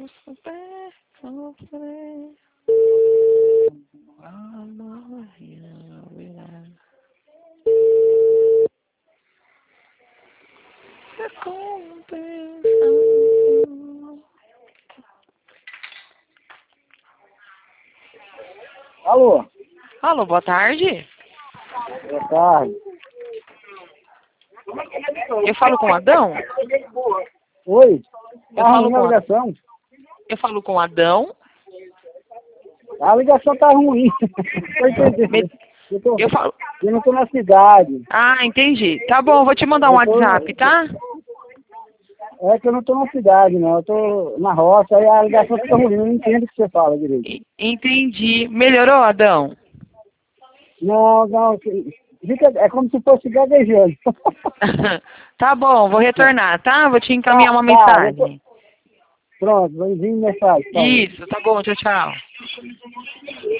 Alô? Alô, boa tarde. Boa tarde. Eu falo com o Adão? Oi? Eu Tá falo ruim a com ligação? Eu falo com o Adão. A ligação tá ruim. Tô entendendo. Eu falo... Eu não tô na cidade. Ah, entendi. Tá bom, vou te mandar um WhatsApp, tá? É que eu não tô na cidade, não. Eu tô na roça, aí a ligação fica ruim. Eu não entendo o que você fala direito. Entendi. Melhorou, Adão? Não. É como se fosse gaguejando. Tá bom, vou retornar, tá? Vou te encaminhar uma Tá, mensagem. Pronto, vou enviar mensagem. Tá. Isso, tá bom, tchau, tchau.